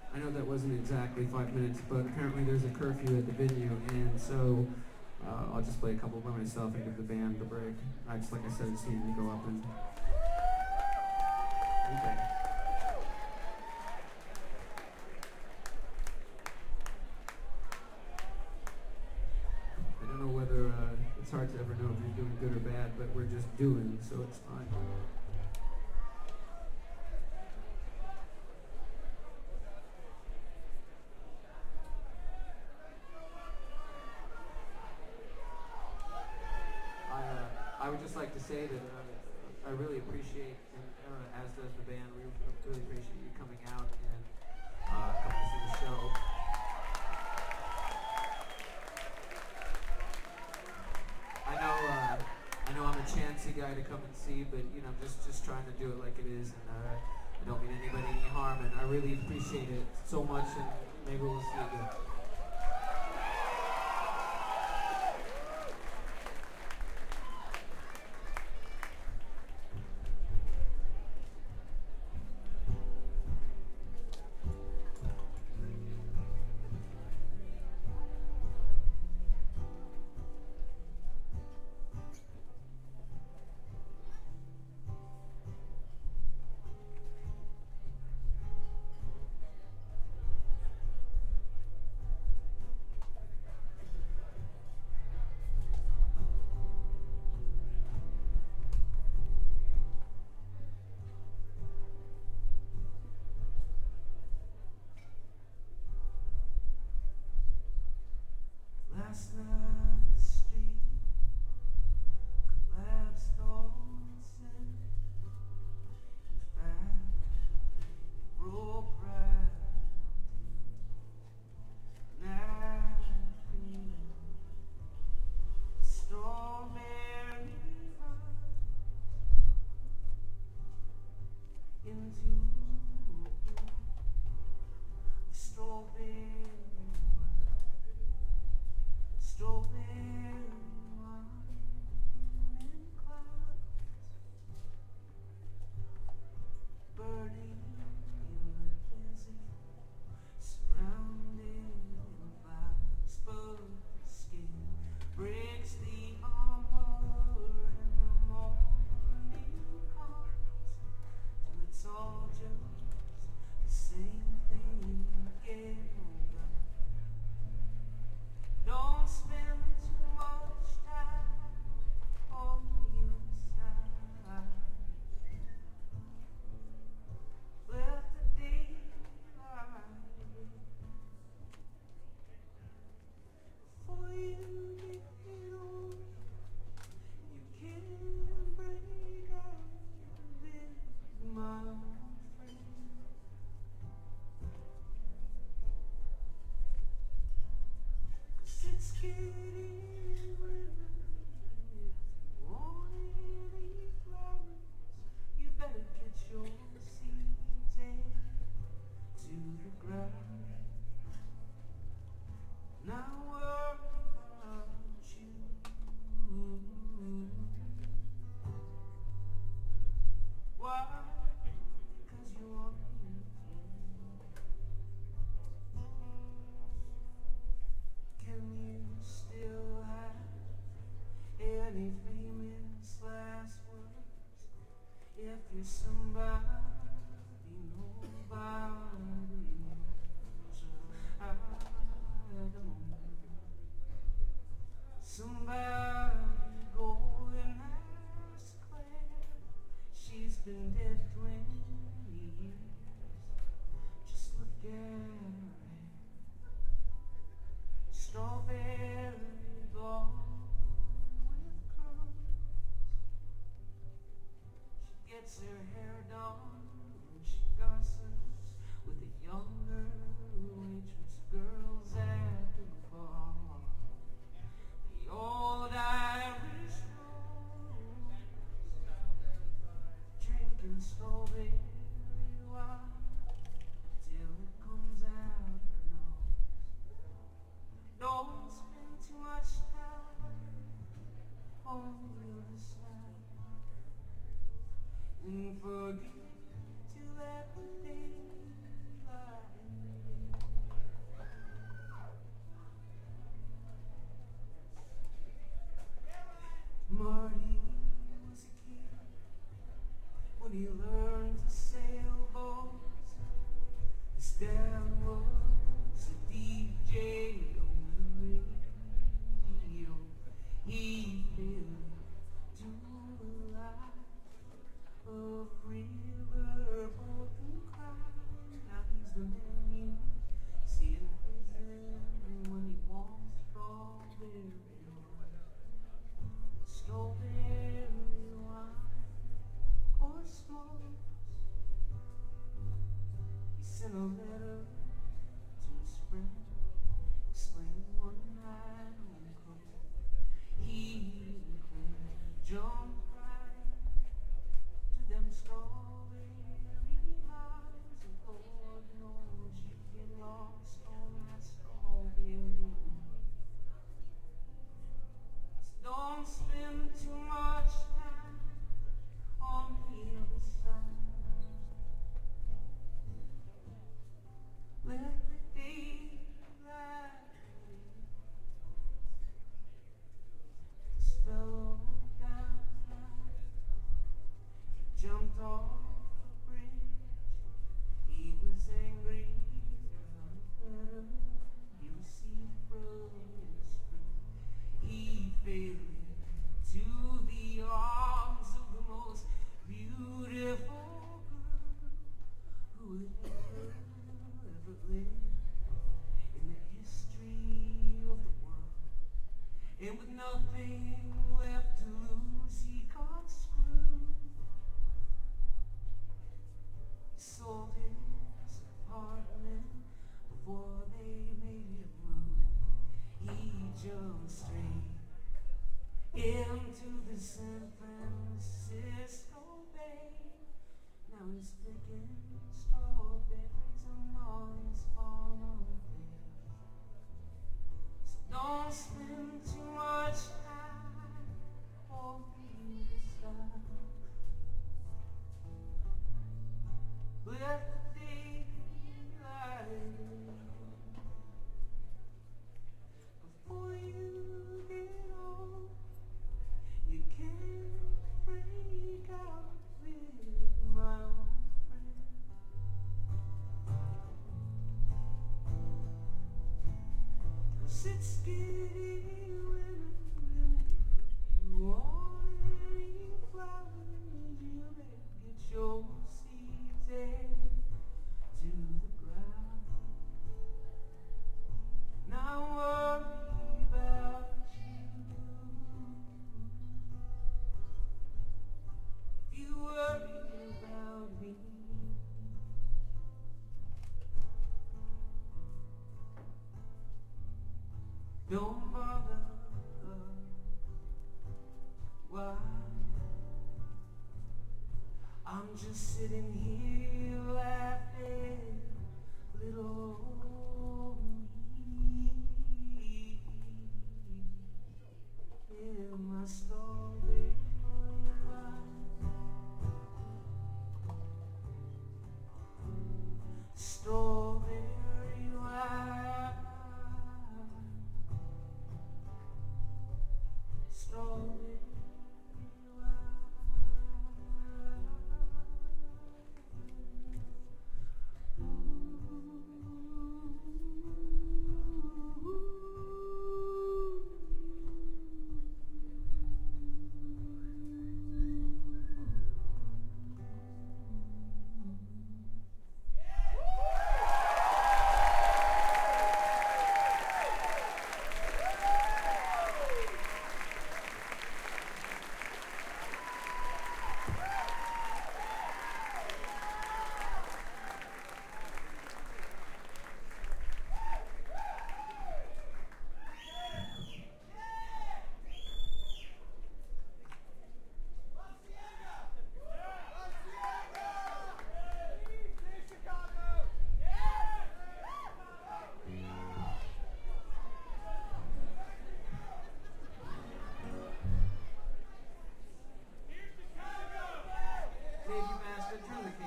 I know that wasn't exactly 5 minutes, but apparently there's a curfew at the venue, and so I'll just play a couple by myself and give the band the break. I just, like I said, just needed to go up and. Okay. I don't know whether it's hard to ever know if you're doing good or bad, but we're just doing, so it's fine. I would just like to say that I really appreciate, and as does the band, we really appreciate you coming out and coming to see the show. I know I'm a chancy guy to come and see, but just trying to do it like it is, and I don't mean anybody any harm, and I really appreciate it so much, and maybe we'll see you again. Last night the street collapsed on sin. In fact, it broke right napping. Stormy river into strawberry wine. Strawberry There was a DJ on the radio. He fell to the light of riverboat and cried. Now he's the man you see in prison when he wants strawberry wine or s'mores. He sent a letter to his friend explaining one night on the coast. He jumped right to them strawberry highs, and Lord knows you get lost on that strawberry. So don't spend too much time on the other side. Let the daylight spell down. He jumped off the bridge. He was angry about a letter he received from his friend. He fell to the arms of the most beautiful girl who had ever lived in the history of the world. And with nothing left to lose, he got screwed. He sold his apartment before they made him move. He jumped straight into the San Francisco Bay. Now he's picking strawberries among his farm on there. So don't spend too much time on the other side. Let the daylight before you get old. You can't freak out with my old friend. Sit skinny when you want any flowers. You better get your seeds in to the ground. Now worry about you. If you worry about me, don't bother. Why? I'm just sitting here laughing, little me, in my strawberry wine. Strawberry wine. Strawberry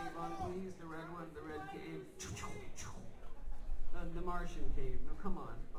The Martian cave. No, come on.